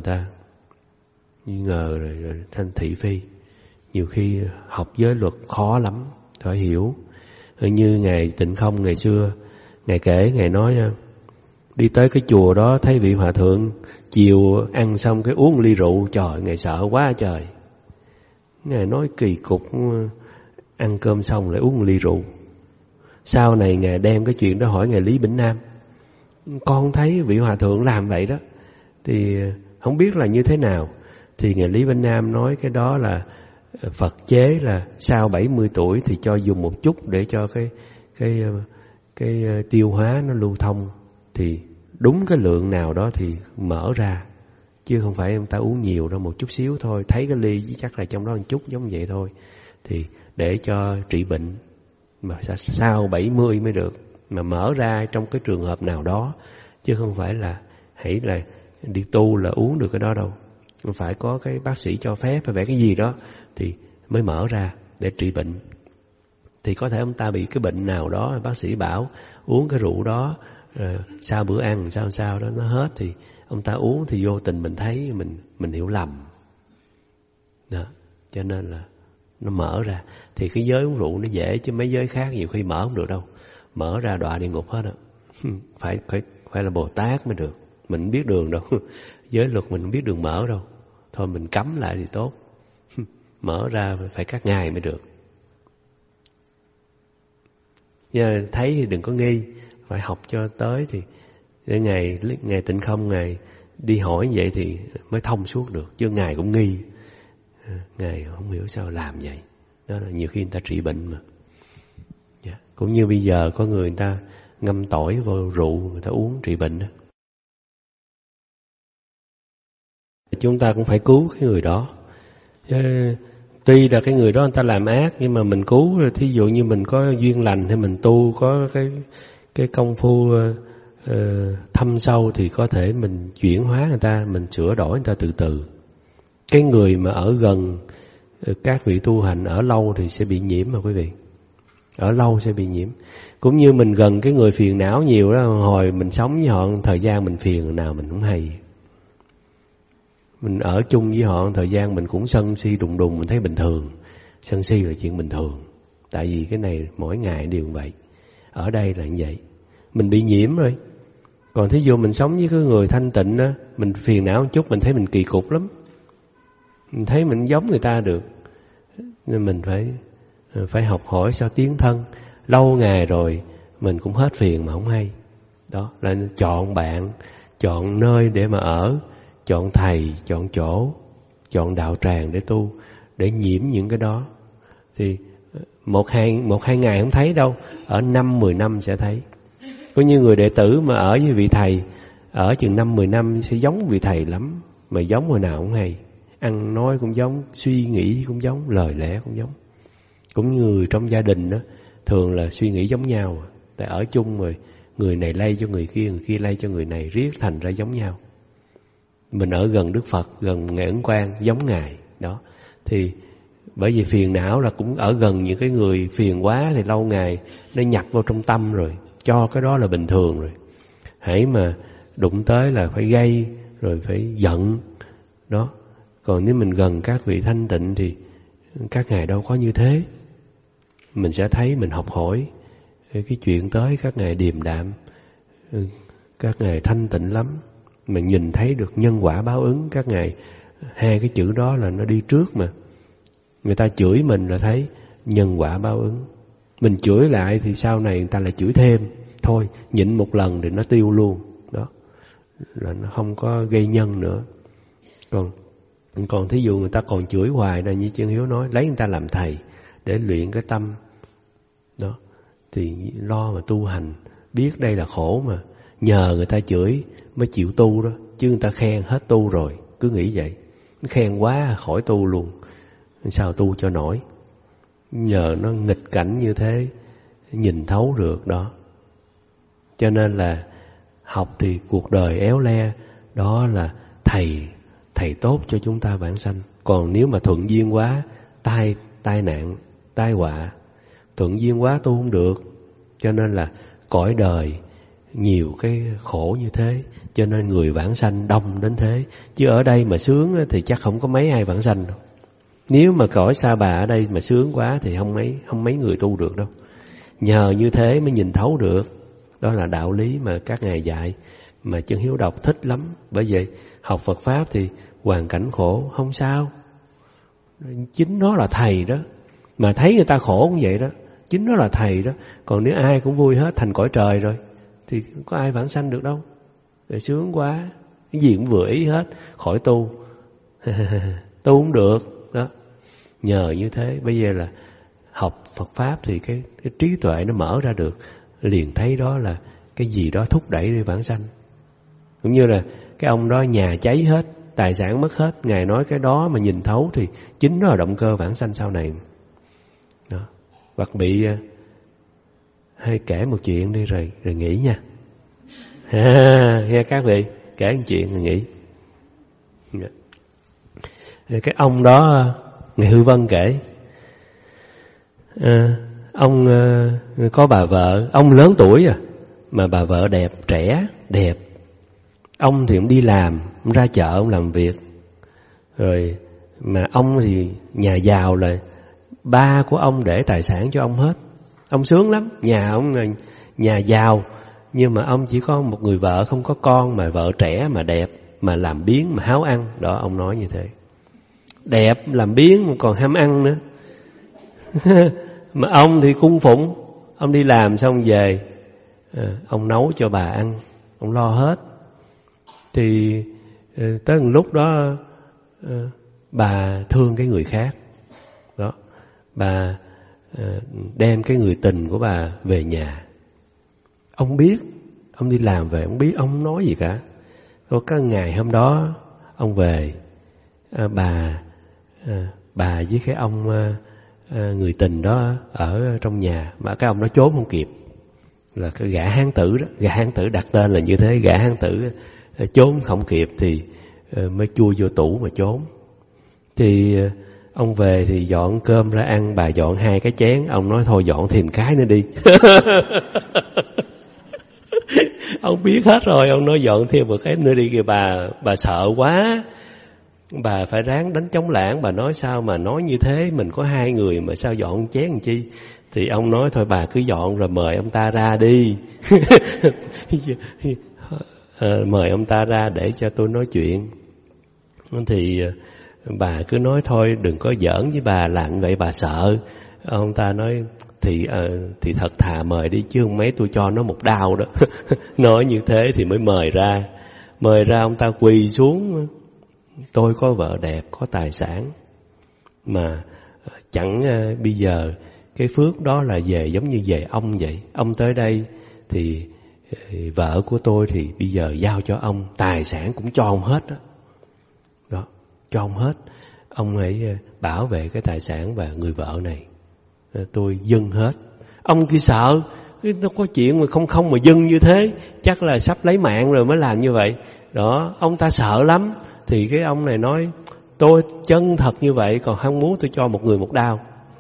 Speaker 1: rồi thành thị phi. Nhiều khi học giới luật khó lắm, phải hiểu. Như Ngài Tịnh Không ngày xưa, Ngài kể, Ngài nói đi tới cái chùa đó thấy vị hòa thượng chiều ăn xong cái uống ly rượu, trời, Ngài sợ quá trời. Ngài nói kỳ cục, ăn cơm xong lại uống một ly rượu. Sau này Ngài đem cái chuyện đó hỏi Ngài Lý Bỉnh Nam. Con thấy vị hòa thượng làm vậy đó, thì không biết là như thế nào. Thì Ngài Lý Bỉnh Nam nói cái đó là Phật chế, là sau 70 tuổi thì cho dùng một chút để cho cái tiêu hóa nó lưu thông, thì đúng cái lượng nào đó thì mở ra, chứ không phải người ta uống nhiều đâu, một chút xíu thôi, thấy cái ly chắc là trong đó một chút giống vậy thôi, thì để cho trị bệnh. Mà sau 70 mới được, mà mở ra trong cái trường hợp nào đó, chứ không phải là hãy là đi tu là uống được cái đó đâu. Phải có cái bác sĩ cho phép, phải vẽ cái gì đó thì mới mở ra để trị bệnh. Thì có thể ông ta bị cái bệnh nào đó, bác sĩ bảo uống cái rượu đó sau bữa ăn sao đó nó hết, thì ông ta uống thì vô tình mình thấy mình hiểu lầm đó. Cho nên là nó mở ra. Thì cái giới uống rượu nó dễ, chứ mấy giới khác nhiều khi mở không được đâu, mở ra đọa địa ngục hết á. Phải là Bồ Tát mới được. Mình không biết đường đâu. Giới luật mình không biết đường mở đâu. Thôi mình cấm lại thì tốt. Mở ra phải các ngài mới được. Nhưng thấy thì đừng có nghi, phải học cho tới. Thì để Ngài Tịnh Không Ngài đi hỏi vậy thì mới thông suốt được. Chứ Ngài cũng nghi, Ngài không hiểu sao làm vậy. Đó là nhiều khi người ta trị bệnh mà. Cũng như bây giờ có người ta ngâm tỏi vào rượu, người ta uống trị bệnh đó. Chúng ta cũng phải cứu cái người đó. Tuy là cái người đó người ta làm ác, nhưng mà mình cứu, thí dụ như mình có duyên lành hay mình tu có cái công phu thâm sâu, thì có thể mình chuyển hóa người ta, mình sửa đổi người ta từ từ. Cái người mà ở gần các vị tu hành ở lâu thì sẽ bị nhiễm mà quý vị. Ở lâu sẽ bị nhiễm. Cũng như mình gần cái người phiền não nhiều đó, hồi mình sống với họ thời gian mình phiền nào mình cũng hay. Mình ở chung với họ thời gian mình cũng sân si đùng đùng, mình thấy bình thường. Sân si là chuyện bình thường. Tại vì cái này mỗi ngày đều vậy. Ở đây là như vậy. Mình bị nhiễm rồi. Còn thí dụ mình sống với cái người thanh tịnh đó, mình phiền não một chút mình thấy mình kỳ cục lắm. Mình thấy mình giống người ta được. Nên mình phải học hỏi sao tiến thân. Lâu ngày rồi mình cũng hết phiền mà không hay. Đó là chọn bạn, chọn nơi để mà ở, chọn thầy, chọn chỗ, chọn đạo tràng để tu, để nhiễm những cái đó. Thì một hai ngày không thấy đâu, ở 5-10 năm sẽ thấy. Có như người đệ tử mà ở với vị thầy, ở chừng 5-10 năm sẽ giống vị thầy lắm, mà giống hồi nào cũng hay. Ăn nói cũng giống, suy nghĩ cũng giống, lời lẽ cũng giống. Cũng như người trong gia đình đó, thường là suy nghĩ giống nhau. Tại ở chung rồi, người này lây cho người kia lây cho người này, riết thành ra giống nhau. Mình ở gần Đức Phật, gần Ngài Ấn Quang, giống Ngài. Đó. Thì bởi vì phiền não là cũng ở gần những cái người phiền quá, thì lâu ngày nó nhập vào trong tâm rồi, cho cái đó là bình thường rồi. Hãy mà đụng tới là phải gây, rồi phải giận. Đó. Còn nếu mình gần các vị thanh tịnh thì các ngài đâu có như thế. Mình sẽ thấy, mình học hỏi cái chuyện tới các ngài điềm đạm, các ngài thanh tịnh lắm. Mình nhìn thấy được nhân quả báo ứng các ngài. Hai cái chữ đó là nó đi trước mà. Người ta chửi mình là thấy nhân quả báo ứng. Mình chửi lại thì sau này người ta lại chửi thêm. Thôi nhịn một lần thì nó tiêu luôn. Đó là nó không có gây nhân nữa. Còn thí dụ người ta còn chửi hoài là như Chân Hiếu nói, lấy người ta làm thầy để luyện cái tâm. Đó thì lo mà tu hành, biết đây là khổ mà. Nhờ người ta chửi mới chịu tu đó, chứ người ta khen hết tu rồi, cứ nghĩ vậy. Khen quá khỏi tu luôn, sao tu cho nổi. Nhờ nó nghịch cảnh như thế, nhìn thấu được đó. Cho nên là học thì cuộc đời éo le, đó là thầy tốt cho chúng ta vãng sanh. Còn nếu mà thuận duyên quá, tai nạn, tai họa. Thuận duyên quá tu không được. Cho nên là cõi đời nhiều cái khổ như thế, cho nên người vãng sanh đông đến thế. Chứ ở đây mà sướng thì chắc không có mấy ai vãng sanh đâu. Nếu mà cõi Sa Bà ở đây mà sướng quá thì không mấy người tu được đâu. Nhờ như thế mới nhìn thấu được. Đó là đạo lý mà các ngài dạy, mà Chân Hiếu đọc thích lắm. Bởi vậy học Phật Pháp thì hoàn cảnh khổ không sao. Chính nó là thầy đó. Mà thấy người ta khổ cũng vậy đó, chính nó là thầy đó. Còn nếu ai cũng vui hết thành cõi trời rồi thì có ai vãng sanh được đâu. Rồi sướng quá, cái gì cũng vừa ý hết, khỏi tu. Tu không được đó. Nhờ như thế bây giờ là học Phật Pháp thì cái trí tuệ nó mở ra được, liền thấy đó là cái gì đó thúc đẩy đi vãng sanh. Cũng như là cái ông đó nhà cháy hết, tài sản mất hết, Ngài nói cái đó mà nhìn thấu thì chính nó là động cơ vãng sanh sau này đó. Hoặc bị hay kể một chuyện đi rồi nghỉ nha. Nghe các vị kể một chuyện rồi nghỉ. Cái ông đó Ngài Hư Vân kể, ông có bà vợ, ông lớn tuổi mà bà vợ đẹp, trẻ, đẹp. Ông thì cũng đi làm, ông ra chợ, ông làm việc. Rồi mà ông thì nhà giàu, là ba của ông để tài sản cho ông hết. Ông sướng lắm, nhà ông là nhà giàu, nhưng mà ông chỉ có một người vợ, không có con, mà vợ trẻ mà đẹp, mà làm biếng, mà háo ăn. Đó, ông nói như thế. Đẹp, làm biếng mà còn ham ăn nữa. Mà ông thì cung phụng, ông đi làm xong về, ông nấu cho bà ăn, ông lo hết. Thì tới một lúc đó bà thương cái người khác đó, bà đem cái người tình của bà về nhà. Ông biết, ông đi làm về, ông biết, ông không nói gì cả. Có cái ngày hôm đó ông về, bà với cái ông người tình đó ở trong nhà, mà cái ông đó trốn không kịp. Là cái gã hán tử đó, gã hán tử đặt tên là như thế, gã hán tử trốn không kịp thì mới chui vô tủ mà trốn. Thì ông về thì dọn cơm ra ăn, bà dọn 2 cái chén, ông nói thôi dọn thêm cái nữa đi. Ông biết hết rồi, ông nói dọn thêm một cái nữa đi, kìa bà sợ quá. Bà phải ráng đánh chống lãng, bà nói sao mà nói như thế, mình có 2 người mà sao dọn chén làm chi. Thì ông nói thôi bà cứ dọn rồi mời ông ta ra đi. Mời ông ta ra để cho tôi nói chuyện. Thì bà cứ nói thôi đừng có giỡn với bà, làm vậy bà sợ. Ông ta nói thì thật thà mời đi chứ không mấy tôi cho nó một đao đó. Nói như thế thì mới mời ra. Mời ra ông ta quỳ xuống. Tôi có vợ đẹp, có tài sản, mà chẳng bây giờ cái phước đó là về giống như về ông vậy. Ông tới đây thì vợ của tôi thì bây giờ giao cho ông, tài sản cũng cho ông hết đó. Đó, cho ông hết. Ông hãy bảo vệ cái tài sản và người vợ này. Tôi dâng hết. Ông kia sợ, nó có chuyện mà không mà dâng như thế, chắc là sắp lấy mạng rồi mới làm như vậy. Đó, ông ta sợ lắm. Thì cái ông này nói, tôi chân thật như vậy, còn không muốn tôi cho một người một đao.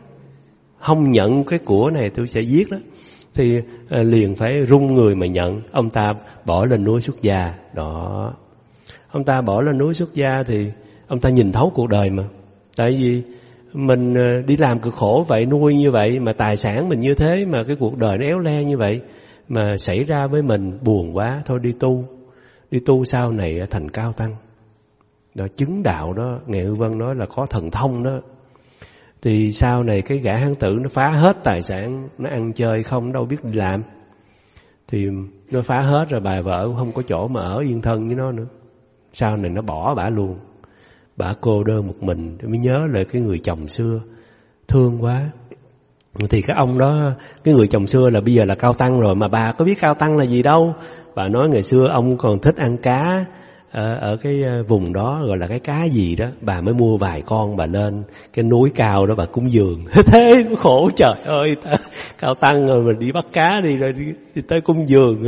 Speaker 1: Không nhận cái của này tôi sẽ giết đó. Thì liền phải run người mà nhận. Ông ta bỏ lên núi xuất gia. Đó, ông ta bỏ lên núi xuất gia thì ông ta nhìn thấu cuộc đời mà. Tại vì mình đi làm cực khổ vậy, nuôi như vậy, mà tài sản mình như thế, mà cái cuộc đời nó éo le như vậy, mà xảy ra với mình buồn quá, thôi đi tu. Đi tu sau này thành cao tăng. Đó, chứng đạo đó, Ngài Hư Vân nói là có thần thông đó. Thì sau này cái gã hán tử nó phá hết tài sản, nó ăn chơi không, đâu biết đi làm. Thì nó phá hết rồi, bà vợ cũng không có chỗ mà ở yên thân với nó nữa. Sau này nó bỏ bả luôn. Bả cô đơn một mình, mới nhớ lại cái người chồng xưa, thương quá. Thì cái ông đó, cái người chồng xưa là bây giờ là cao tăng rồi, mà bà có biết cao tăng là gì đâu. Bà nói ngày xưa ông còn thích ăn cá, ở cái vùng đó gọi là cái cá gì đó, bà mới mua vài con bà lên cái núi cao đó bà cúng dường. Thế khổ trời ơi, cao tăng rồi mình đi bắt cá đi rồi đi tới cúng dường.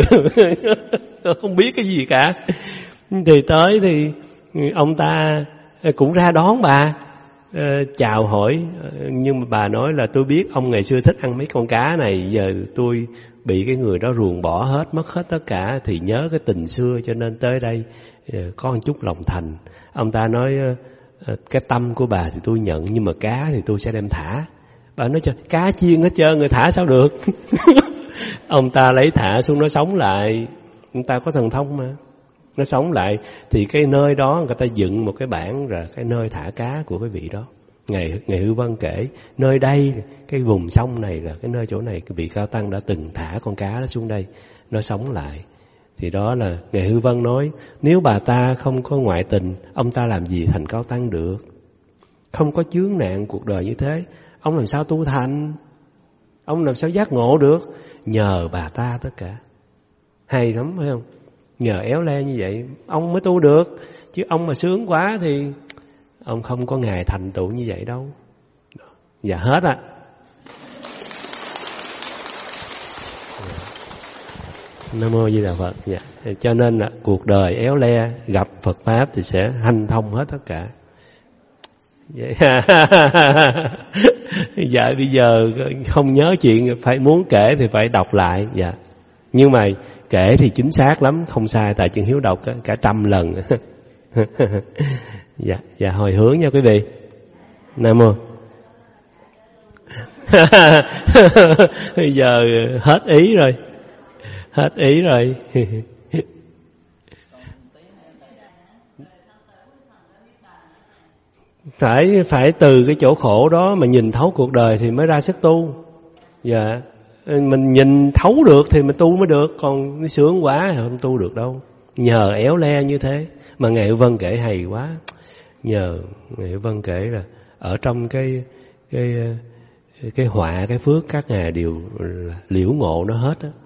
Speaker 1: Không biết cái gì cả. Thì tới thì ông ta cũng ra đón bà, chào hỏi, nhưng mà bà nói là tôi biết ông ngày xưa thích ăn mấy con cá này, giờ tôi bị cái người đó ruồng bỏ hết, mất hết tất cả, thì nhớ cái tình xưa cho nên tới đây có một chút lòng thành. Ông ta nói cái tâm của bà thì tôi nhận, nhưng mà cá thì tôi sẽ đem thả. Bà nói cho cá chiên hết trơn, người thả sao được. Ông ta lấy thả xuống, nó sống lại. Ông ta có thần thông mà, nó sống lại. Thì cái nơi đó người ta dựng một cái bảng là cái nơi thả cá của cái vị đó. Ngài Hữu Vân kể nơi đây, cái vùng sông này là cái nơi chỗ này, cái vị Cao Tăng đã từng thả con cá đó xuống đây, nó sống lại. Thì đó là Ngài Hữu Vân nói, nếu bà ta không có ngoại tình, ông ta làm gì thành Cao Tăng được? Không có chướng nạn cuộc đời như thế, ông làm sao tu thành? Ông làm sao giác ngộ được? Nhờ bà ta tất cả. Hay lắm phải không? Nhờ éo le như vậy ông mới tu được. Chứ ông mà sướng quá thì ông không có ngày thành tựu như vậy đâu. Dạ hết á. Nam mô Di Đà Phật. Dạ. Cho nên là cuộc đời éo le, gặp Phật Pháp thì sẽ hanh thông hết tất cả. Vậy. Dạ bây giờ không nhớ chuyện, phải muốn kể thì phải đọc lại. Dạ. Nhưng mà kể thì chính xác lắm, không sai, tại Chân Hiếu đọc cả 100 lần. Dạ, dạ hồi hướng nha quý vị. Nam mô. Bây giờ hết ý rồi. Hết ý rồi. Phải từ cái chỗ khổ đó mà nhìn thấu cuộc đời thì mới ra sức tu. Dạ. Mình nhìn thấu được thì mình tu mới được, còn sướng quá thì không tu được đâu. Nhờ éo le như thế. Mà Ngài Hữu Vân kể hay quá. Nhờ Ngài Hữu Vân kể là ở trong cái họa, cái phước các ngài đều là liễu ngộ nó hết á.